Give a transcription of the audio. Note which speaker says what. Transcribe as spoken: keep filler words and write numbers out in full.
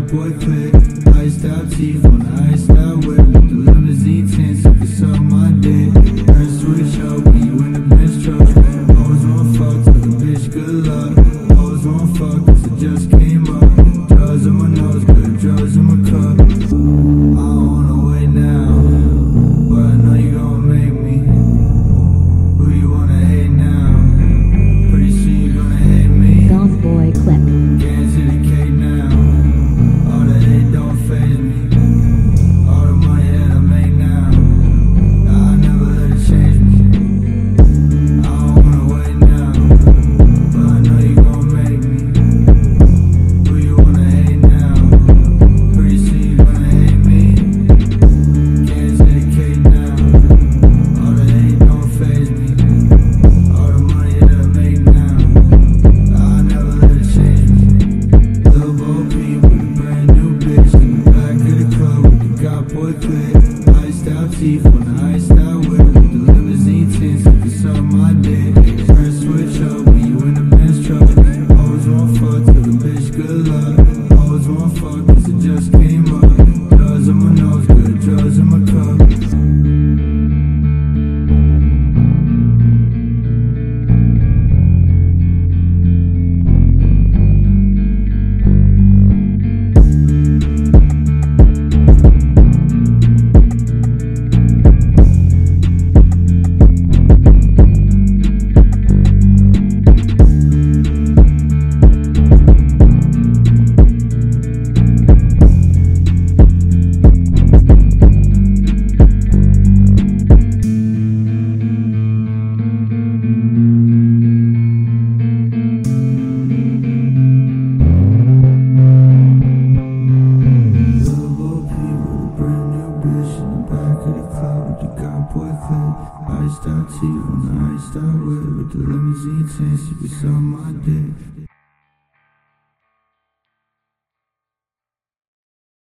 Speaker 1: boy click. Iced out teeth on the iced out whip with the limousine tints. If it's on my dick, turn switch up when you in the bench truck. Always wanna fuck, tell the bitch good luck. Always wanna fuck, cause it just came up. Drugs in my nose, good drugs in my cup. I don't wanna wait now, but I know you gon' make me. Who you wanna hate now? Pretty soon you gonna hate me.
Speaker 2: Golf boy clip.
Speaker 1: Get into the cake now. All the hate don't faze me. All the money that I make now, I never let it change me. I don't wanna wait now, but I know you gon' make me. Who you wanna hate now? Pretty soon you gonna hate me. Get into the cake now. All the hate don't faze me. All the money that I make now, I never let it change me. Lil' Bo Peep with a brand new bitch in the back of the club with the got boy clip. Iced out teeth on the iced out whip with the limousine tints. If it's on my dick, turn switch up when you in the bench truck. Always wanna fuck, tell the bitch good luck. Always wanna fuck, cause it just came up. Drugs in my nose, good drugs in my cup. Iced out teeth on the iced out whip with the limousine tints. If it's on my dick.